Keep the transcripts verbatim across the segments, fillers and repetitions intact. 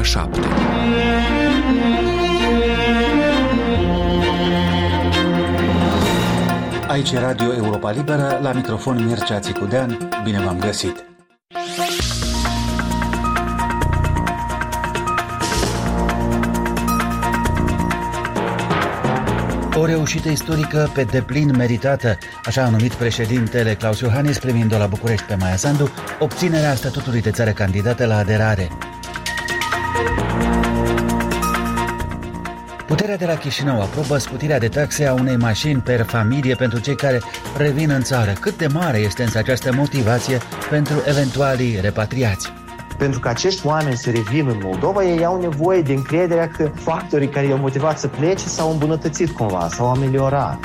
șapte. Aici e Radio Europa Liberă, la microfon Mircea Țicudean. Bine v-am găsit! O reușită istorică pe deplin meritată, așa a numit președintele Klaus Iohannis primind-o la București pe Maia Sandu, obținerea statutului de țară candidată la aderare. Puterea de la Chișinău aprobă scutirea de taxe a unei mașini per familie pentru cei care revin în țară. Cât de mare este însă această motivație pentru eventualii repatriați? Pentru că acești oameni să revină în Moldova, ei au nevoie de încrederea că factorii care i-au motivat să plece s-au îmbunătățit cumva, s-au ameliorat.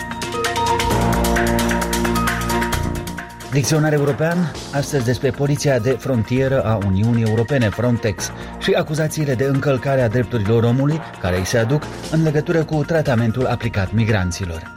Dicționar european, astăzi despre Poliția de Frontieră a Uniunii Europene, Frontex, și acuzațiile de încălcare a drepturilor omului care îi se aduc în legătură cu tratamentul aplicat migranților.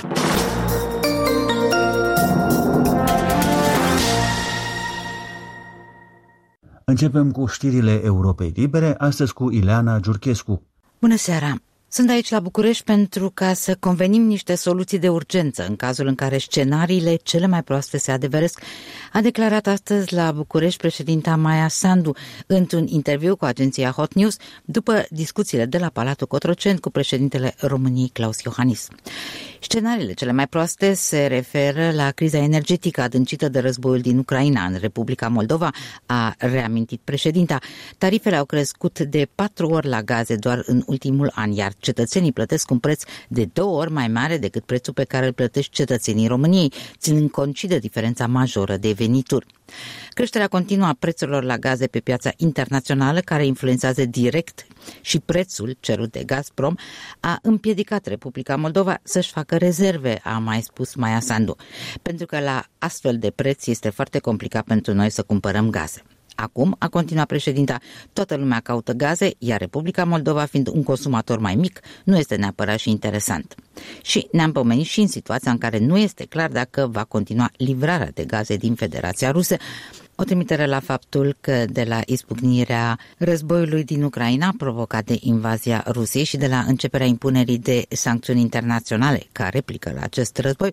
Începem cu știrile Europei Libere, astăzi cu Ileana Giurchescu. Bună seara! Sunt aici la București pentru ca să convenim niște soluții de urgență în cazul în care scenariile cele mai proaste se adeveresc, a declarat astăzi la București președinta Maia Sandu într-un interviu cu agenția Hot News după discuțiile de la Palatul Cotroceni cu președintele României Klaus Iohannis. Scenariile cele mai proaste se referă la criza energetică adâncită de războiul din Ucraina în Republica Moldova, a reamintit președinta. Tarifele au crescut de patru ori la gaze doar în ultimul an, iar cetățenii plătesc un preț de două ori mai mare decât prețul pe care îl plătesc cetățenii României, ținând cont și de diferența majoră de venituri. Creșterea continuă a prețurilor la gaze pe piața internațională, care influențează direct și prețul cerut de Gazprom, a împiedicat Republica Moldova să-și facă rezerve, a mai spus Maia Sandu, pentru că la astfel de preț este foarte complicat pentru noi să cumpărăm gaze. Acum, a continuat președinta, toată lumea caută gaze, iar Republica Moldova, fiind un consumator mai mic, nu este neapărat și interesant. Și ne-am pomenit și în situația în care nu este clar dacă va continua livrarea de gaze din Federația Rusă, o trimitere la faptul că de la izbucnirea războiului din Ucraina provocat de invazia Rusiei și de la începerea impunerii de sancțiuni internaționale ca replică la acest război,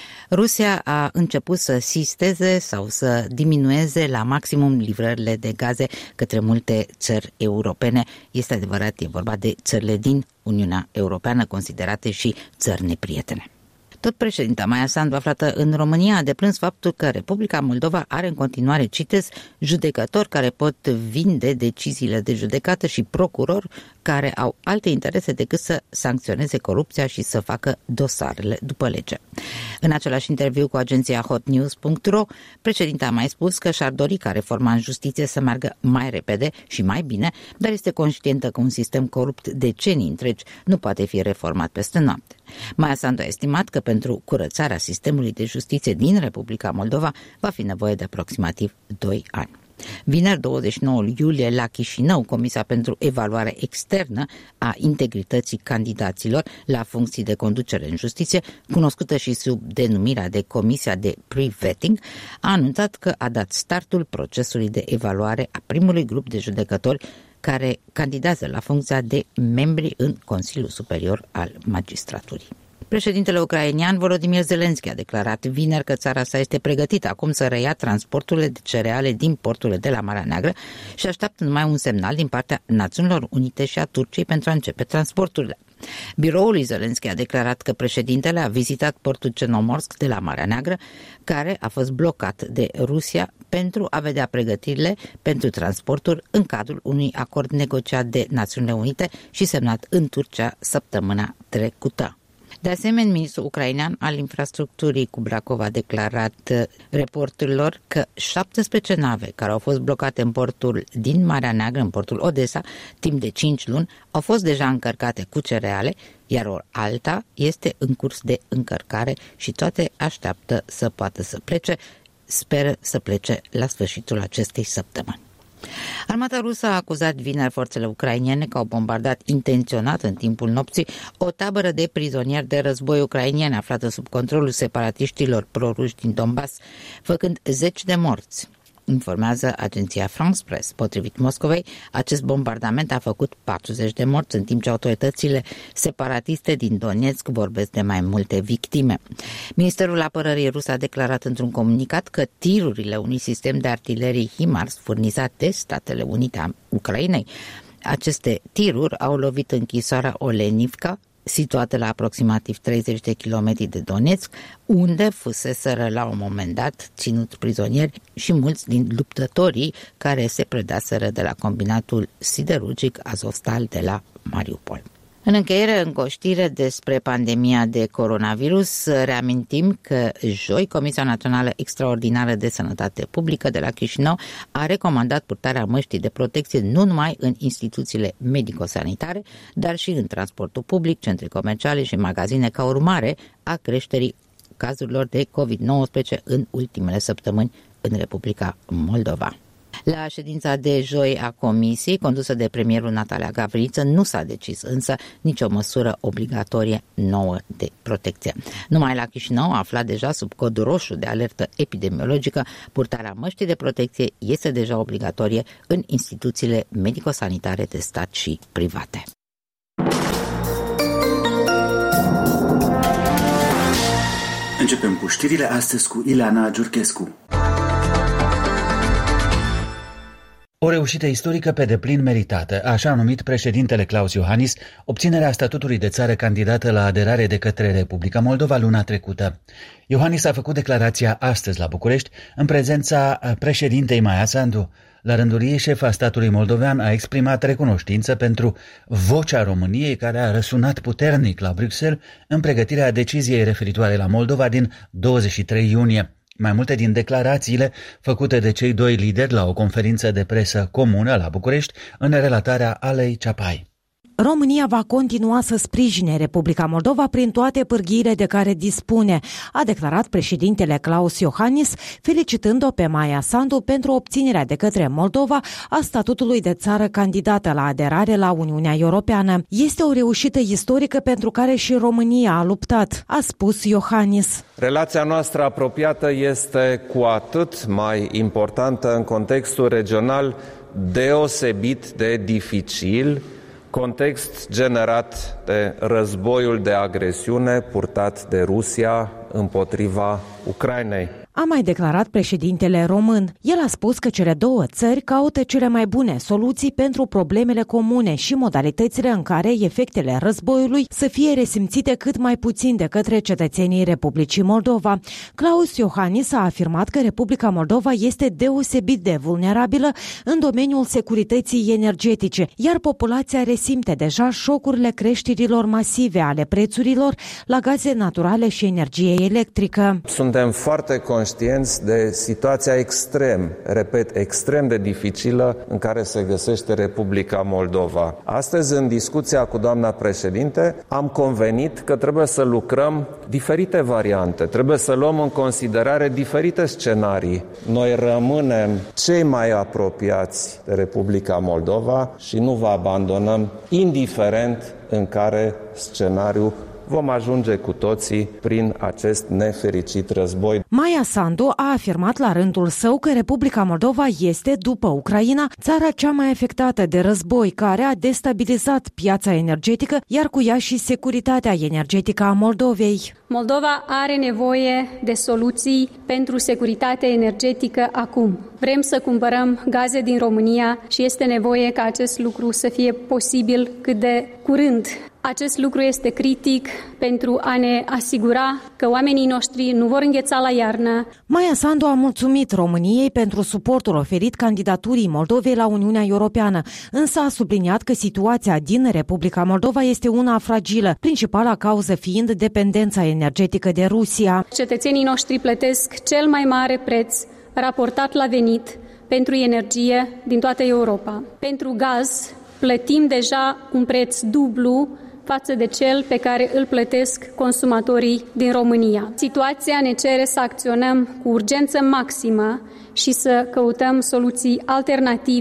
Rusia a început să sisteze sau să diminueze la maximum livrările de gaze către multe țări europene. Este adevărat, e vorba de țările din Uniunea Europeană, considerate și țări neprietene. Tot președinta Maia Sandu, aflată în România, a deplâns faptul că Republica Moldova are în continuare, citez, judecători care pot vinde deciziile de judecată și procurori care au alte interese decât să sancționeze corupția și să facă dosarele după lege. În același interviu cu agenția hot news punct ro, președinta a mai spus că și-ar dori ca reforma în justiție să meargă mai repede și mai bine, dar este conștientă că un sistem corupt decenii întregi nu poate fi reformat peste noapte. Maia Sandu a estimat că pentru curățarea sistemului de justiție din Republica Moldova va fi nevoie de aproximativ doi ani. Vineri, douăzeci și nouă iulie, la Chișinău, Comisia pentru Evaluare Externă a Integrității Candidaților la funcții de conducere în justiție, cunoscută și sub denumirea de Comisia de Pre-Vetting, a anunțat că a dat startul procesului de evaluare a primului grup de judecători care candidează la funcția de membri în Consiliul Superior al Magistraturii. Președintele ucrainian Volodymyr Zelensky a declarat vineri că țara sa este pregătită acum să reia transporturile de cereale din porturile de la Marea Neagră și așteaptă numai un semnal din partea Națiunilor Unite și a Turciei pentru a începe transporturile. Biroul lui Zelensky a declarat că președintele a vizitat portul Cernomorsk de la Marea Neagră, care a fost blocat de Rusia pentru a vedea pregătirile pentru transporturi în cadrul unui acord negociat de Națiunile Unite și semnat în Turcia săptămâna trecută. De asemenea, ministrul ucrainean al infrastructurii Kubrakov a declarat reporterilor că șaptesprezece nave care au fost blocate în portul din Marea Neagră, în portul Odessa, timp de cinci luni, au fost deja încărcate cu cereale, iar o alta este în curs de încărcare și toate așteaptă să poată să plece, speră să plece la sfârșitul acestei săptămâni. Armata rusă a acuzat vineri forțele ucrainene că au bombardat intenționat în timpul nopții o tabără de prizonieri de război ucrainieni aflată sub controlul separatiștilor proruși din Donbass, făcând zeci de morți. informează agenția France Press. Potrivit Moscovei, acest bombardament a făcut patruzeci de morți, în timp ce autoritățile separatiste din Donetsk vorbesc de mai multe victime. Ministerul Apărării rus a declarat într-un comunicat că tirurile unui sistem de artilerie HIMARS furnizat de Statele Unite a Ucrainei, aceste tiruri au lovit închisoarea Olenivka, situată la aproximativ treizeci de kilometri de Donetsk, unde fuseseră la un moment dat ținuți prizonieri și mulți din luptătorii care se predaseră de la combinatul siderurgic Azovstal de la Mariupol. În încheiere, în știre despre pandemia de coronavirus, reamintim că joi Comisia Națională Extraordinară de Sănătate Publică de la Chișinău a recomandat purtarea măștii de protecție nu numai în instituțiile medico-sanitare, dar și în transportul public, centre comerciale și magazine, ca urmare a creșterii cazurilor de covid nouăsprezece în ultimele săptămâni în Republica Moldova. La ședința de joi a Comisiei, condusă de premierul Natalia Gavriță, nu s-a decis însă nicio măsură obligatorie nouă de protecție. Numai la Chișinău, aflat deja sub cod roșu de alertă epidemiologică, purtarea măștii de protecție este deja obligatorie în instituțiile medico-sanitare de stat și private. Începem cu știrile astăzi cu Ileana Giurchescu. O reușită istorică pe deplin meritată, așa a numit președintele Klaus Iohannis obținerea statutului de țară candidată la aderare de către Republica Moldova luna trecută. Iohannis a făcut declarația astăzi la București în prezența președintei Maia Sandu. La rândul ei, șefa statului moldovean a exprimat recunoștință pentru vocea României care a răsunat puternic la Bruxelles în pregătirea deciziei referitoare la Moldova din douăzeci și trei iunie. Mai multe din declarațiile făcute de cei doi lideri la o conferință de presă comună la București în relatarea Alei Ceapai. România va continua să sprijine Republica Moldova prin toate pârghiile de care dispune, a declarat președintele Klaus Iohannis, felicitând-o pe Maia Sandu pentru obținerea de către Moldova a statutului de țară candidată la aderare la Uniunea Europeană. Este o reușită istorică pentru care și România a luptat, a spus Iohannis. Relația noastră apropiată este cu atât mai importantă în contextul regional deosebit de dificil, context generat de războiul de agresiune purtat de Rusia împotriva Ucrainei. A mai declarat președintele român. El a spus că cele două țări caută cele mai bune soluții pentru problemele comune și modalitățile în care efectele războiului să fie resimțite cât mai puțin de către cetățenii Republicii Moldova. Klaus Iohannis a afirmat că Republica Moldova este deosebit de vulnerabilă în domeniul securității energetice, iar populația resimte deja șocurile creșterilor masive ale prețurilor la gaze naturale și energie electrică. Suntem foarte conștienți de situația extrem, repet, extrem de dificilă în care se găsește Republica Moldova. Astăzi, în discuția cu doamna președinte, am convenit că trebuie să lucrăm diferite variante, trebuie să luăm în considerare diferite scenarii. Noi rămânem cei mai apropiați de Republica Moldova și nu vă abandonăm, indiferent în care scenariu vom ajunge cu toții prin acest nefericit război. Maia Sandu a afirmat la rândul său că Republica Moldova este, după Ucraina, țara cea mai afectată de război, care a destabilizat piața energetică, iar cu ea și securitatea energetică a Moldovei. Moldova are nevoie de soluții pentru securitatea energetică acum. Vrem să cumpărăm gaze din România și este nevoie ca acest lucru să fie posibil cât de curând. Acest lucru este critic pentru a ne asigura că oamenii noștri nu vor îngheța la iarnă. Maia Sandu a mulțumit României pentru suportul oferit candidaturii Moldovei la Uniunea Europeană, însă a subliniat că situația din Republica Moldova este una fragilă, principala cauză fiind dependența energetică de Rusia. Cetățenii noștri plătesc cel mai mare preț raportat la venit pentru energie din toată Europa. Pentru gaz plătim deja un preț dublu față de cel pe care îl plătesc consumatorii din România. Situația ne cere să acționăm cu urgență maximă și să căutăm soluții alternative.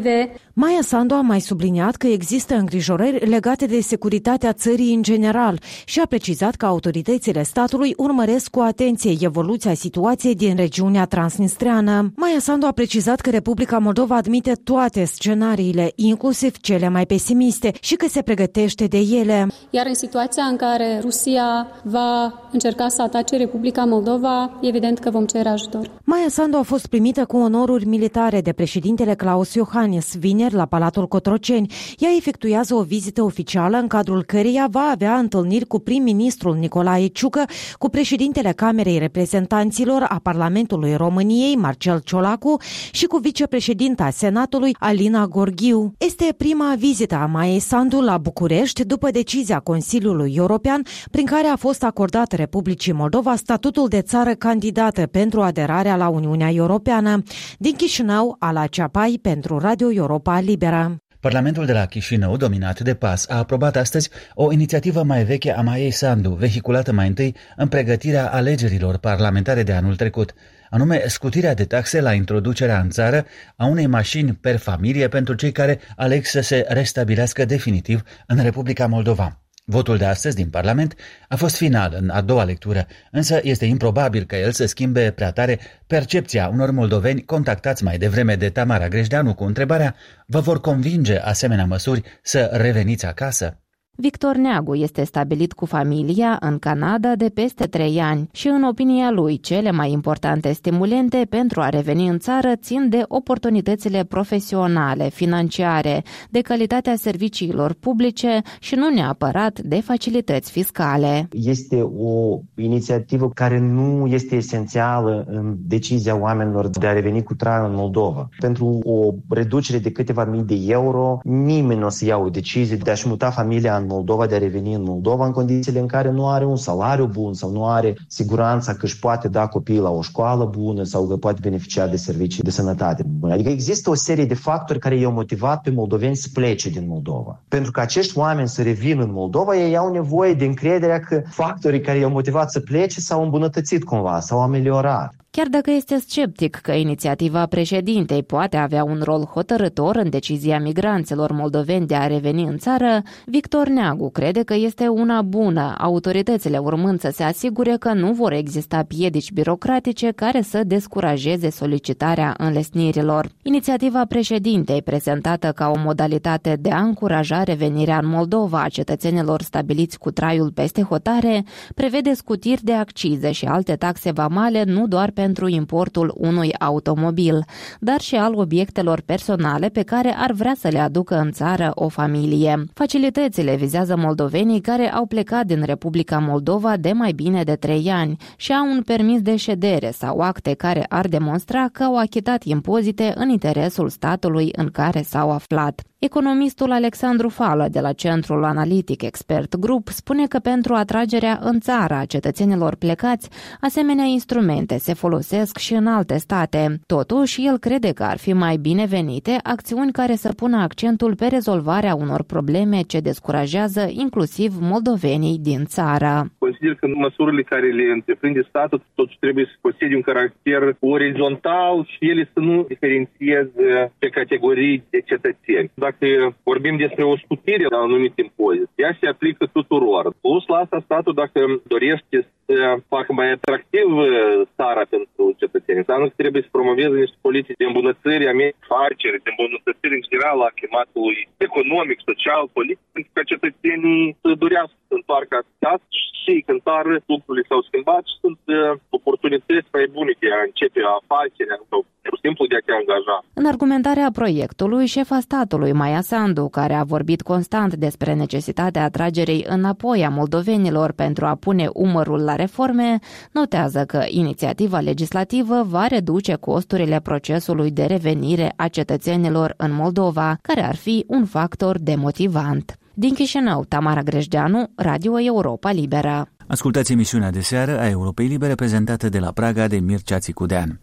Maia Sandu a mai subliniat că există îngrijorări legate de securitatea țării în general și a precizat că autoritățile statului urmăresc cu atenție evoluția situației din regiunea transnistreană. Maia Sandu a precizat că Republica Moldova admite toate scenariile, inclusiv cele mai pesimiste, și că se pregătește de ele. Iar în situația în care Rusia va încerca să atace Republica Moldova, evident că vom cere ajutor. Maia Sandu a fost primită cu onoruri militare de președintele Klaus Iohannis vineri la Palatul Cotroceni. Ea efectuează o vizită oficială în cadrul căreia va avea întâlniri cu prim-ministrul Nicolae Ciucă, cu președintele Camerei Reprezentanților a Parlamentului României, Marcel Ciolacu, și cu vicepreședinta Senatului, Alina Gorghiu. Este prima vizită a Maiei Sandu la București după decizia Consiliului European prin care a fost acordat Republicii Moldova statutul de țară candidată pentru aderarea la Uniunea Europeană. Din Chișinău, Ala Ceapai pentru Radio Europa Liberă. Parlamentul de la Chișinău, dominat de P A S, a aprobat astăzi o inițiativă mai veche a Maiei Sandu, vehiculată mai întâi în pregătirea alegerilor parlamentare de anul trecut, anume scutirea de taxe la introducerea în țară a unei mașini per familie pentru cei care aleg să se restabilească definitiv în Republica Moldova. Votul de astăzi din Parlament a fost final în a doua lectură, însă este improbabil ca el să schimbe prea tare percepția unor moldoveni contactați mai devreme de Tamara Grejdeanu cu întrebarea: vă vor convinge asemenea măsuri să reveniți acasă? Victor Neagu este stabilit cu familia în Canada de peste trei ani și, în opinia lui, cele mai importante stimulente pentru a reveni în țară țin de oportunitățile profesionale, financiare, de calitatea serviciilor publice și nu neapărat de facilități fiscale. Este o inițiativă care nu este esențială în decizia oamenilor de a reveni cu trai în Moldova. Pentru o reducere de câteva mii de euro, nimeni nu o să ia o decizie de a-și muta familia în Moldova, de a reveni în Moldova în condițiile în care nu are un salariu bun sau nu are siguranța că își poate da copiii la o școală bună sau că poate beneficia de servicii de sănătate bune. Adică există o serie de factori care i-au motivat pe moldoveni să plece din Moldova. Pentru că acești oameni să revină în Moldova, ei au nevoie de încrederea că factorii care i-au motivat să plece s-au îmbunătățit cumva, s-au ameliorat. Chiar dacă este sceptic că inițiativa președintei poate avea un rol hotărător în decizia migranților moldoveni de a reveni în țară, Victor Neagu crede că este una bună, autoritățile urmând să se asigure că nu vor exista piedici birocratice care să descurajeze solicitarea înlesnirilor. Inițiativa președintei, prezentată ca o modalitate de a încuraja revenirea în Moldova a cetățenilor stabiliți cu traiul peste hotare, prevede scutiri de accize și alte taxe vamale nu doar pentru importul unui automobil, dar și al obiectelor personale pe care ar vrea să le aducă în țară o familie. Facilitățile vizează moldovenii care au plecat din Republica Moldova de mai bine de trei ani și au un permis de ședere sau acte care ar demonstra că au achitat impozite în interesul statului în care s-au aflat. Economistul Alexandru Fală de la Centrul Analitic Expert Group spune că pentru atragerea în țară a cetățenilor plecați, asemenea instrumente se folosesc și în alte state. Totuși, el crede că ar fi mai binevenite acțiuni care să pună accentul pe rezolvarea unor probleme ce descurajează inclusiv moldovenii din țară. Consider că măsurile care le întreprinde statul totuși trebuie să posede un caracter orizontal și ele să nu diferențieze pe categorii de cetățeni. Dacă vorbim despre o scutire la anumite impozite, ea se aplică tuturor. Plus la asta, statul, dacă dorește să facă mai atractiv țara pentru cetățeni, înseamnă că trebuie să promoveze niște politici de îmbunătățiri a mediului afaceri, de îmbunătățiri în general a climatului economic, social, politic, pentru ca cetienii să dorească să întoarcă acasă și când țară lucrurile s-au schimbat și sunt oportunități mai bune de a începe afacerea sau pur și simplu de a te angaja. În argumentarea proiectului, șefa statului Maia Sandu, care a vorbit constant despre necesitatea atragerii înapoi a moldovenilor pentru a pune umărul la reforme, notează că inițiativa legislativă va reduce costurile procesului de revenire a cetățenilor în Moldova, care ar fi un factor demotivant. Din Chișinău, Tamara Grejdeanu, Radio Europa Liberă. Ascultați emisiunea de seară a Europei Libere prezentată de la Praga de Mircea Țicudean.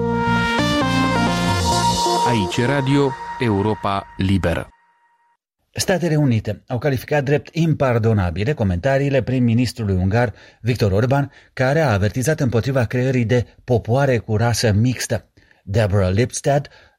Aici Radio Europa Liberă. Statele Unite au calificat drept impardonabile comentariile prim-ministrului ungar Viktor Orban, care a avertizat împotriva creării de popoare cu rasă mixtă. Deborah Lipstadt,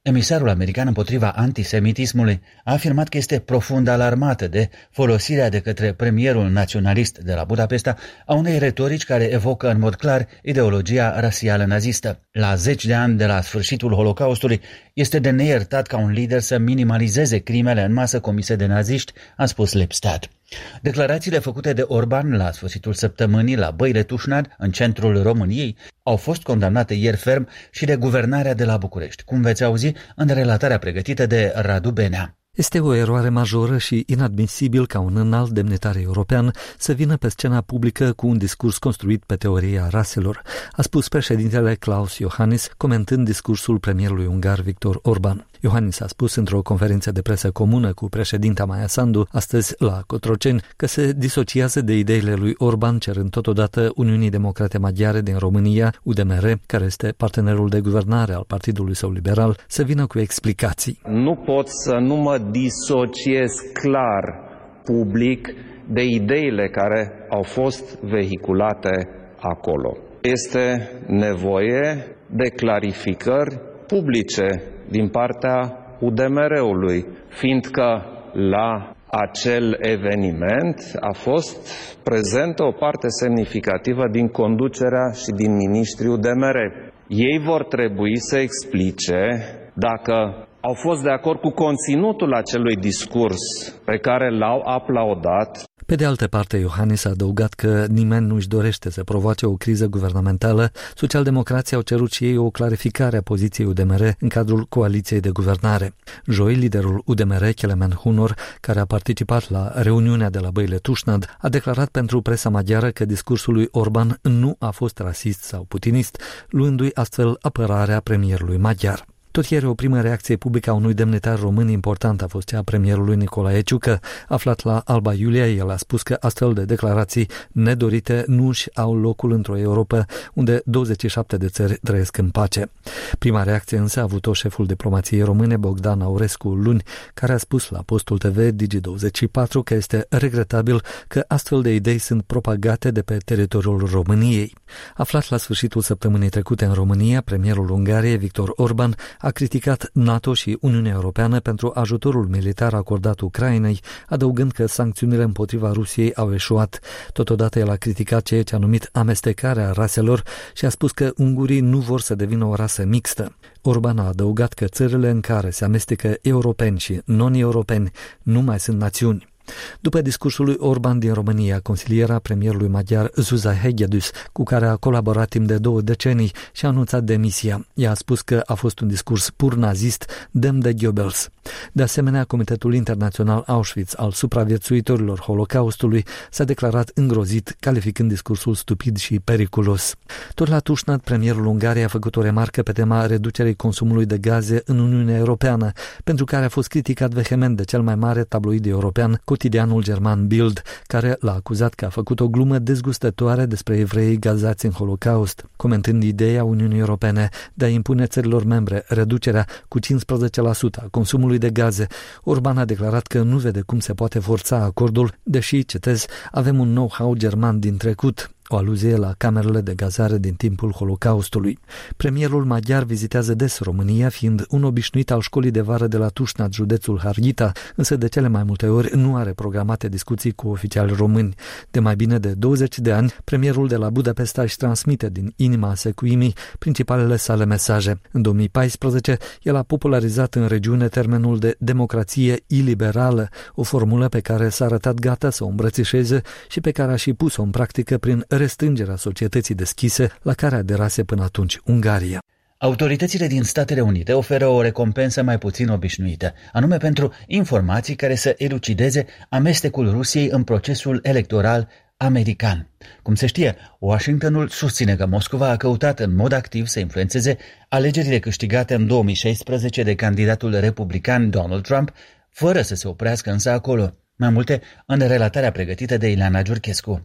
Emisarul american împotriva antisemitismului a afirmat că este profund alarmată de folosirea de către premierul naționalist de la Budapesta a unei retorici care evocă în mod clar ideologia rasială nazistă. La zeci de ani de la sfârșitul Holocaustului, este de neiertat ca un lider să minimalizeze crimele în masă comise de naziști, a spus Lipstadt. Declarațiile făcute de Orban la sfârșitul săptămânii la Băile Tușnad, în centrul României, au fost condamnate ieri ferm și de guvernarea de la București, cum veți auzi în relatarea pregătită de Radu Benea. Este o eroare majoră și inadmisibil ca un înalt demnitar european să vină pe scena publică cu un discurs construit pe teoria raselor, a spus președintele Klaus Iohannis, comentând discursul premierului ungar Viktor Orban. Iohannis a spus într-o conferință de presă comună cu președinta Maia Sandu, astăzi la Cotroceni, că se disociază de ideile lui Orban, cerând totodată Uniunii Democrate Maghiare din România, U D M R, care este partenerul de guvernare al partidului său liberal, să vină cu explicații. Nu pot să nu mă disociez clar public de ideile care au fost vehiculate acolo. Este nevoie de clarificări publice din partea U D M R-ului, fiindcă la acel eveniment a fost prezentă o parte semnificativă din conducerea și din miniștrii U D M R. Ei vor trebui să explice dacă au fost de acord cu conținutul acelui discurs pe care l-au aplaudat. Pe de altă parte, Iohannis a adăugat că nimeni nu își dorește să provoace o criză guvernamentală. Socialdemocrații au cerut și ei o clarificare a poziției U D M R în cadrul coaliției de guvernare. Joi, liderul U D M R, Kelemen Hunor, care a participat la reuniunea de la Băile Tușnad, a declarat pentru presa maghiară că discursul lui Orban nu a fost rasist sau putinist, luându-i astfel apărarea premierului maghiar. Tot ieri, o primă reacție publică a unui demnitar român important a fost cea a premierului Nicolae Ciucă. Aflat la Alba Iulia, el a spus că astfel de declarații nedorite nu își au locul într-o Europa unde douăzeci și șapte de țări trăiesc în pace. Prima reacție însă a avut-o șeful diplomației române, Bogdan Aurescu, luni, care a spus la postul T V Digi douăzeci și patru că este regretabil că astfel de idei sunt propagate de pe teritoriul României. Aflat la sfârșitul săptămânii trecute în România, premierul Ungariei, Viktor Orban, a criticat NATO și Uniunea Europeană pentru ajutorul militar acordat Ucrainei, adăugând că sancțiunile împotriva Rusiei au eșuat. Totodată el a criticat ceea ce a numit amestecarea raselor și a spus că ungurii nu vor să devină o rasă mixtă. Orban a adăugat că țările în care se amestecă europeni și non-europeni nu mai sunt națiuni. După discursul lui Orban din România, consiliera premierului maghiar Zsuzsa Hegedűs, cu care a colaborat timp de două decenii, și-a anunțat demisia. Ea a spus că a fost un discurs pur nazist, demn de Goebbels. De asemenea, Comitetul Internațional Auschwitz al supraviețuitorilor Holocaustului s-a declarat îngrozit, calificând discursul stupid și periculos. Tot la Tușnad, premierul Ungariei a făcut o remarcă pe tema reducerii consumului de gaze în Uniunea Europeană, pentru care a fost criticat vehement de cel mai mare tabloid european, cotidianul german Bild, care l-a acuzat că a făcut o glumă dezgustătoare despre evreii gazați în Holocaust, comentând ideea Uniunii Europene de a impune țărilor membre reducerea cu cincisprezece la sută a consumului de gaze. Orban a declarat că nu vede cum se poate forța acordul, deși, citez, avem un know-how german din trecut, o aluzie la camerele de gazare din timpul Holocaustului. Premierul maghiar vizitează des România, fiind un obișnuit al școlii de vară de la Tușnad, județul Harghita, însă de cele mai multe ori nu are programate discuții cu oficiali români. De mai bine de douăzeci de ani, premierul de la Budapesta își transmite din inima secuimii principalele sale mesaje. În două mii paisprezece, el a popularizat în regiune termenul de democrație iliberală, o formulă pe care s-a arătat gata să o îmbrățișeze și pe care a și pus-o în practică prin restrângerea societății deschise la care aderase până atunci Ungaria. Autoritățile din Statele Unite oferă o recompensă mai puțin obișnuită, anume pentru informații care să elucideze amestecul Rusiei în procesul electoral american. Cum se știe, Washingtonul susține că Moscova a căutat în mod activ să influențeze alegerile câștigate în două mii șaisprezece de candidatul republican Donald Trump, fără să se oprească însă acolo. Mai multe în relatarea pregătită de Ileana Giurchescu.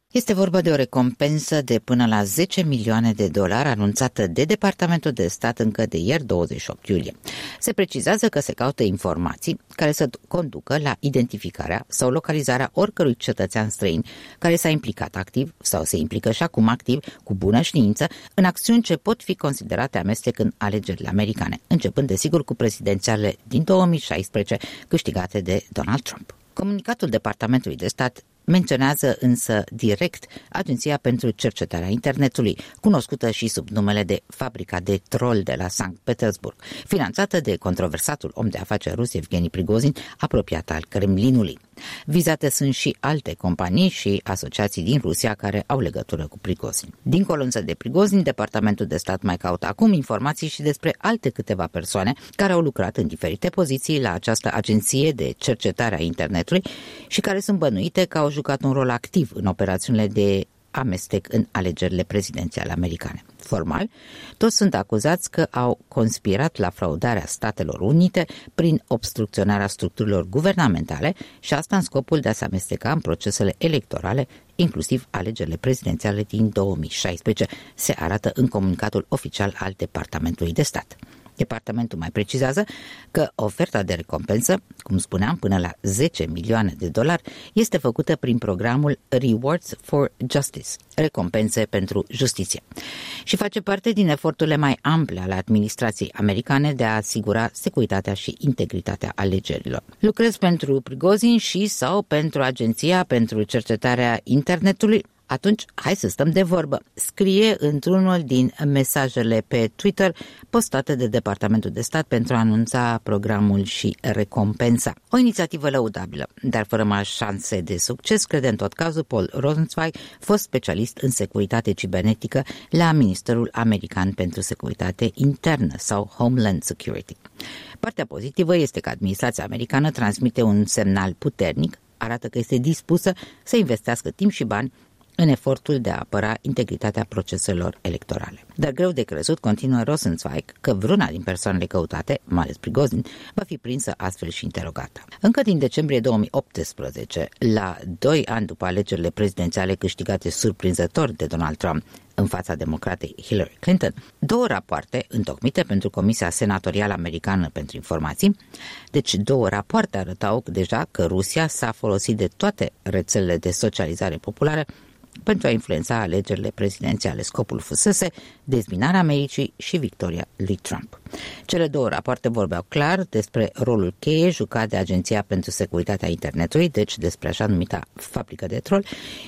Este vorba de o recompensă de până la zece milioane de dolari anunțată de Departamentul de Stat încă de ieri, douăzeci și opt iulie. Se precizează că se caută informații care să conducă la identificarea sau localizarea oricărui cetățean străin care s-a implicat activ sau se implică și acum activ, cu bună știință, în acțiuni ce pot fi considerate amestec în alegerile americane, începând desigur cu prezidențialele din două mii șaisprezece câștigate de Donald Trump. Comunicatul Departamentului de Stat menționează însă direct Agenția pentru Cercetarea Internetului, cunoscută și sub numele de Fabrica de Troll de la Sankt Petersburg, finanțată de controversatul om de afaceri rus Evgeni Prigozhin, apropiat al Kremlinului. Vizate sunt și alte companii și asociații din Rusia care au legătură cu Prigozhin. Dincolo însă de Prigozhin, Departamentul de Stat mai caută acum informații și despre alte câteva persoane care au lucrat în diferite poziții la această agenție de cercetare a internetului și care sunt bănuite că au jucat un rol activ în operațiunile de amestec în alegerile prezidențiale americane. Formal, toți sunt acuzați că au conspirat la fraudarea Statelor Unite prin obstrucționarea structurilor guvernamentale și asta în scopul de a se amesteca în procesele electorale, inclusiv alegerile prezidențiale din două mii șaisprezece, se arată în comunicatul oficial al Departamentului de Stat. Departamentul mai precizează că oferta de recompensă, cum spuneam, până la zece milioane de dolari, este făcută prin programul Rewards for Justice, recompense pentru justiție, și face parte din eforturile mai ample ale administrației americane de a asigura securitatea și integritatea alegerilor. Lucrez pentru Prigozhin și sau pentru Agenția pentru Cercetarea Internetului? Atunci, hai să stăm de vorbă, scrie într-unul din mesajele pe Twitter postate de Departamentul de Stat pentru a anunța programul și recompensa. O inițiativă lăudabilă, dar fără mari șanse de succes, crede în tot cazul Paul Rosenzweig, fost specialist în securitate cibernetică la Ministerul American pentru Securitate Internă sau Homeland Security. Partea pozitivă este că administrația americană transmite un semnal puternic, arată că este dispusă să investească timp și bani în efortul de a apăra integritatea proceselor electorale. Dar greu de crezut, continuă Rosenzweig, că vreuna din persoanele căutate, mai ales Prigozhin, va fi prinsă astfel și interogată. Încă din decembrie două mii optsprezece, la doi ani după alegerile prezidențiale câștigate surprinzător de Donald Trump în fața democratei Hillary Clinton, două rapoarte întocmite pentru Comisia Senatorială Americană pentru Informații, deci două rapoarte arătau deja că Rusia s-a folosit de toate rețelele de socializare populară pentru a influența alegerile prezidențiale. Scopul fusese dezbinarea Americii și victoria lui Trump. Cele două rapoarte vorbeau clar despre rolul cheie jucat de Agenția pentru Securitatea Internetului, deci despre așa numita fabrică de troll,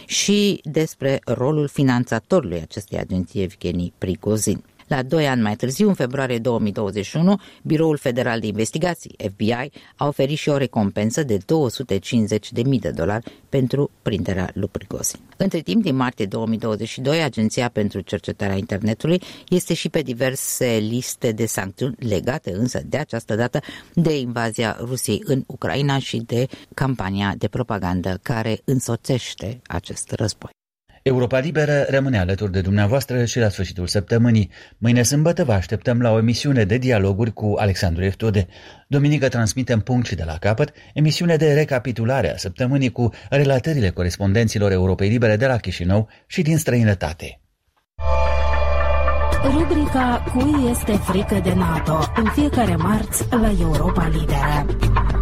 și despre rolul finanțatorului acestei agenții, Evgeni Prigozhin. La doi ani mai târziu, în februarie două mii douăzeci și unu, Biroul Federal de Investigații, F B I, a oferit și o recompensă de două sute cincizeci de mii de dolari pentru prinderea lui Prigozhin. Între timp, din martie două mii douăzeci și doi, Agenția pentru Cercetarea Internetului este și pe diverse liste de sancțiuni, legate însă de această dată de invazia Rusiei în Ucraina și de campania de propagandă care însoțește acest război. Europa Liberă rămâne alături de dumneavoastră și la sfârșitul săptămânii. Mâine sâmbătă vă așteptăm la o emisiune de dialoguri cu Alexandru Eftode. Duminică transmitem Punct și de la capăt, emisiune de recapitulare a săptămânii cu relatările corespondenților Europei Libere de la Chișinău și din străinătate. Rubrica Cui este frică de NATO, în fiecare marți la Europa Liberă.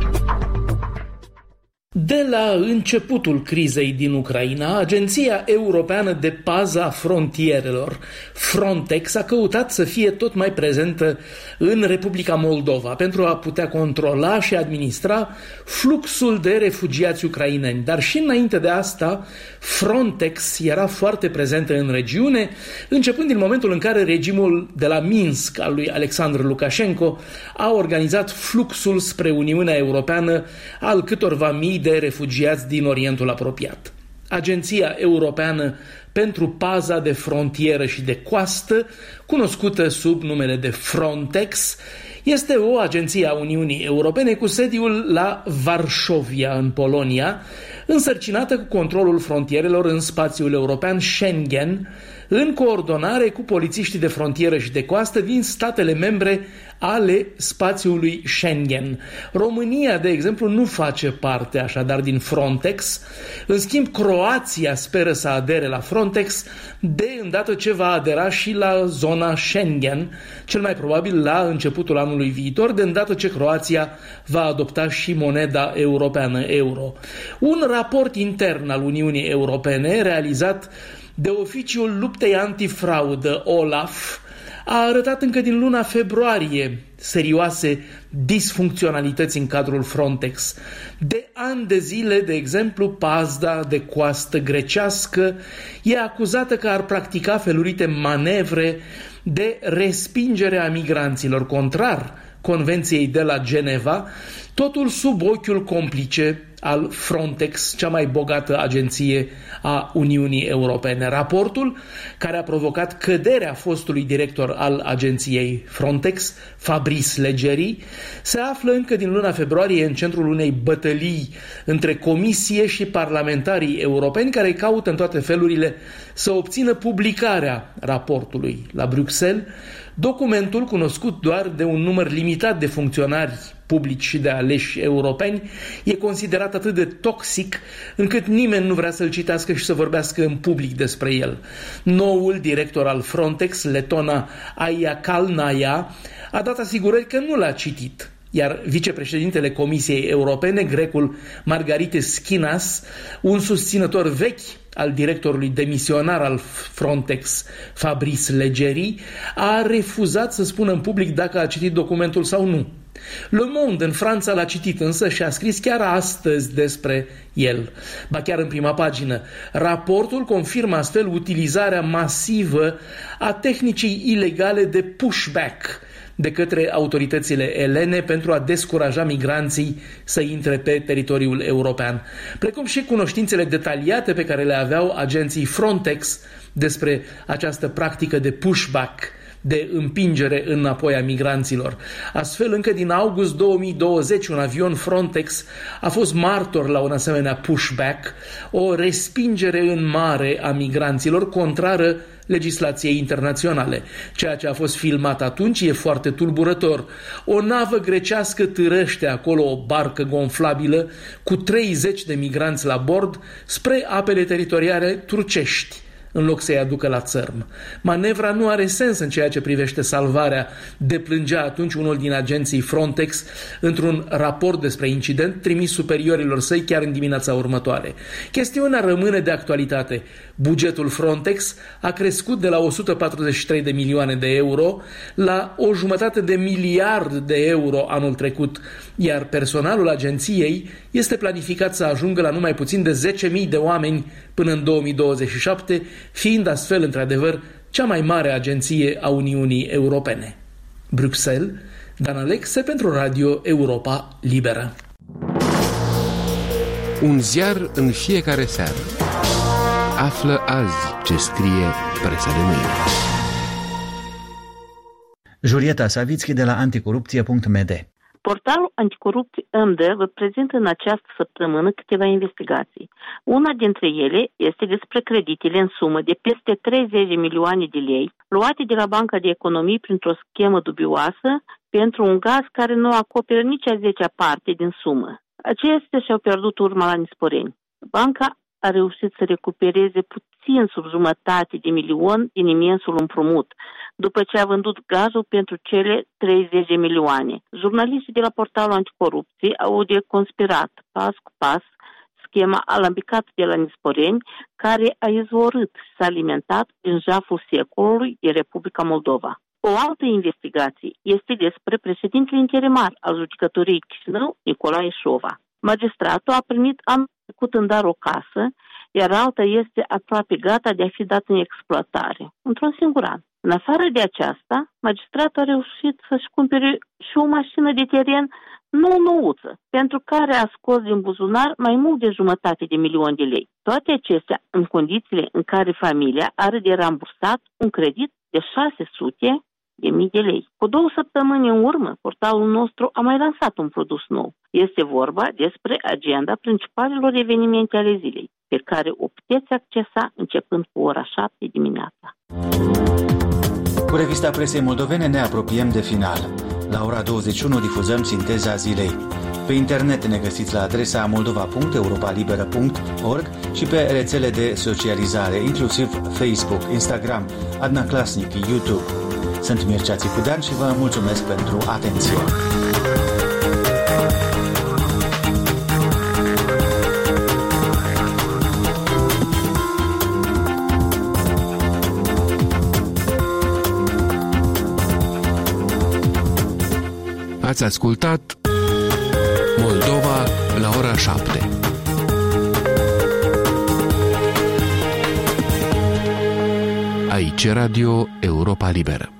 De la începutul crizei din Ucraina, Agenția Europeană de Pază a Frontierelor, Frontex, a căutat să fie tot mai prezentă în Republica Moldova pentru a putea controla și administra fluxul de refugiați ucraineni. Dar și înainte de asta, Frontex era foarte prezentă în regiune, începând din momentul în care regimul de la Minsk al lui Alexandru Lukashenko a organizat fluxul spre Uniunea Europeană al câtorva mii de refugiați din Orientul apropiat. Agenția Europeană pentru Paza de Frontieră și de Coastă, cunoscută sub numele de Frontex, este o agenție a Uniunii Europene cu sediul la Varșovia, în Polonia, însărcinată cu controlul frontierelor în spațiul european Schengen, în coordonare cu polițiștii de frontieră și de coastă din statele membre ale spațiului Schengen. România, de exemplu, nu face parte așadar din Frontex. În schimb, Croația speră să adere la Frontex de îndată ce va adera și la zona Schengen, cel mai probabil la începutul anului viitor, de îndată ce Croația va adopta și moneda europeană, euro. Un raport intern al Uniunii Europene, realizat de Oficiul Luptei Antifraudă, OLAF, a arătat încă din luna februarie serioase disfuncționalități în cadrul Frontex. De ani de zile, de exemplu, pazda de coastă grecească e acuzată că ar practica felurite manevre de respingere a migranților, contrar Convenției de la Geneva, totul sub ochiul complice al Frontex, cea mai bogată agenție a Uniunii Europene. Raportul, care a provocat căderea fostului director al agenției Frontex, Fabrice Leggeri, se află încă din luna februarie în centrul unei bătălii între Comisie și parlamentarii europeni, care caută în toate felurile să obțină publicarea raportului la Bruxelles. Documentul, cunoscut doar de un număr limitat de funcționari publici și de aleși europeni, e considerat atât de toxic încât nimeni nu vrea să-l citească și să vorbească în public despre el. Noul director al Frontex, letona Aia Kalnaia, a dat asigurări că nu l-a citit, iar vicepreședintele Comisiei Europene, grecul Margaritis Schinas, un susținător vechi al directorului demisionar al Frontex, Fabrice Leggeri, a refuzat să spună în public dacă a citit documentul sau nu. Le Monde în Franța l-a citit însă și a scris chiar astăzi despre el, ba chiar în prima pagină. Raportul confirmă astfel utilizarea masivă a tehnicii ilegale de pushback de către autoritățile elene pentru a descuraja migranții să intre pe teritoriul european, precum și cunoștințele detaliate pe care le aveau agenții Frontex despre această practică de pushback, de împingere înapoi a migranților. Astfel, încă din august două mii douăzeci, un avion Frontex a fost martor la un asemenea pushback, o respingere în mare a migranților contrară legislației internaționale. Ceea ce a fost filmat atunci e foarte tulburător. O navă grecească târăște acolo o barcă gonflabilă cu treizeci de migranți la bord spre apele teritoriale turcești, în loc să-i aducă la țărm. Manevra nu are sens în ceea ce privește salvarea, deplângea atunci unul din agenții Frontex într-un raport despre incident trimis superiorilor săi chiar în dimineața următoare. Chestiunea rămâne de actualitate. Bugetul Frontex a crescut de la o sută patruzeci și trei de milioane de euro la o jumătate de miliard de euro anul trecut, iar personalul agenției este planificat să ajungă la numai puțin de zece mii de oameni până în două mii douăzeci și șapte, fiind astfel, într-adevăr, cea mai mare agenție a Uniunii Europene. Bruxelles, Dan Alexe pentru Radio Europa Liberă. Un ziar în fiecare seară. Află azi ce scrie presa de mâine. Julieta Savitski de la anticorupție punct m d. Portalul Anticorupție M D vă prezintă în această săptămână câteva investigații. Una dintre ele este despre creditele în sumă de peste treizeci de milioane de lei luate de la Banca de Economii printr-o schemă dubioasă pentru un gaz care nu acoperă nici a zecea parte din sumă. Acestea și-au pierdut urma la nisporeni. Banca a reușit să recupereze puțin sub jumătate de milion din imensul împrumut, după ce a vândut gazul pentru cele treizeci de milioane. Jurnaliștii de la portalul Anticorupție au deconspirat pas cu pas schema alambicată de la nisporeni, care a izvorât și s-a alimentat din jaful secolului din Republica Moldova. O altă investigație este despre președintele interimar al judecătoriei Chișinău, Nicolae Șova. Magistratul a primit anul trecut în dar o casă, iar alta este aproape gata de a fi dată în exploatare, într-un singur an. În afară de aceasta, magistratul a reușit să-și cumpere și o mașină de teren nou-nouță, pentru care a scos din buzunar mai mult de jumătate de milion de lei. Toate acestea în condițiile în care familia are de rambursat un credit de șase sute de mii de lei. Cu două săptămâni în urmă, portalul nostru a mai lansat un produs nou. Este vorba despre agenda principalelor evenimente ale zilei. pe care o puteți accesa începând cu ora șapte dimineața. Cu revista presei moldovene ne apropiem de final. La ora douăzeci și unu difuzăm sinteza zilei. Pe internet ne găsiți la adresa moldova punct europalibera punct org și pe rețele de socializare, inclusiv Facebook, Instagram, Adna Klasnic, YouTube. Sunt Mircea Țicudean și vă mulțumesc pentru atenție. Ați ascultat Moldova la ora șapte. Aici Radio Europa Liberă.